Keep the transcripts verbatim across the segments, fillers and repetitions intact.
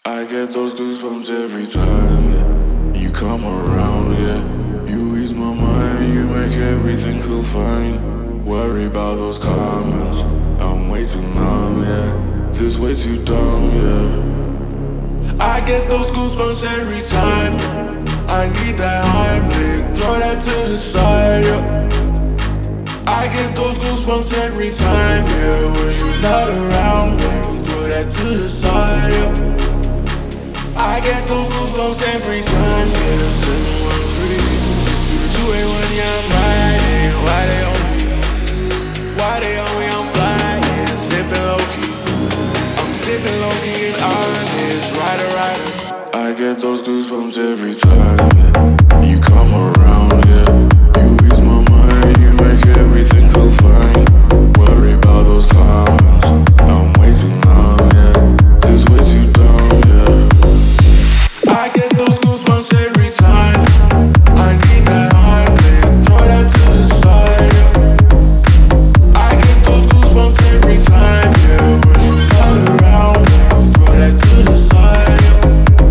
I get those goosebumps every time, yeah. You come around, yeah. You ease my mind, you make everything feel fine. Worry about those comments, I'm way too numb, yeah. This way too dumb, yeah. I get those goosebumps every time. I need that Heimlich, throw that to the side, yeah. I get those goosebumps every time, yeah. When you're not around me, throw that to the side, yeah. I get those goosebumps every time, yeah. seven one three, zero two eight one, yeah, I'm riding. Why they on me? Why they on me? I'm flying, sipping low-key. I'm sipping low-key and honest, rider, rider. I get those goosebumps every time, yeah. You come around, yeah. You ease my mind, you make everything feel fine. Worry about those comments, I'm way too numb, yeah. This way too dumb, yeah. I get those goosebumps every time. I need that Heimlich, throw that to the side, yeah. I get those goosebumps every time, yeah. When you're not around me, throw that to the side, yeah.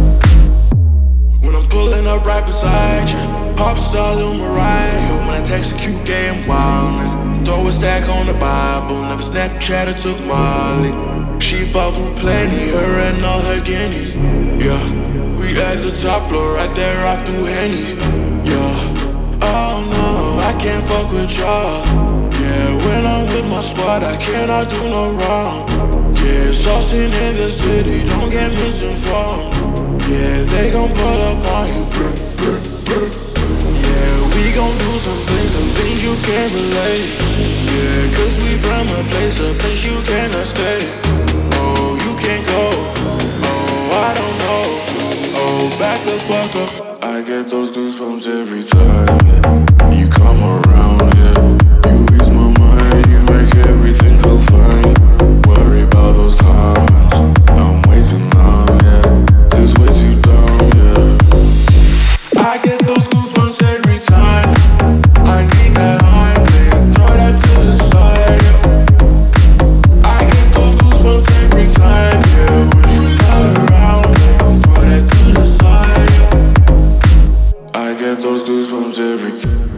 When I'm pulling up right beside you, pop star Lil Mariah. When I text a cute game wildness, throw a stack on the Bible. Never Snapchat or took Molly. She fall through plenty, her and all her guineas, yeah. We at the top floor, right there off through Henny, yeah. Oh no, I can't fuck with y'all, yeah. When I'm with my squad, I cannot do no wrong, yeah. Saucing in the city, don't get misinformed, yeah. They gon' pull up on you, brr, brr, brr. Yeah, we gon' do some things, some things you can't relate, yeah. Cause we from a place, a place you cannot stay. Oh, you can't go, oh, I don't know. Oh, back the fuck up. I get those goosebumps every time, yeah. You come around, yeah. You ease my mind, you make everything feel fine. Worry about those comments, I'm way too numb, yeah. This way too dumb, yeah. I get those goosebumps every time. I need that Heimlich, throw that to the side, yeah. I get those goosebumps every time, yeah. When you're not around me, throw that to the side, yeah. I get those goosebumps every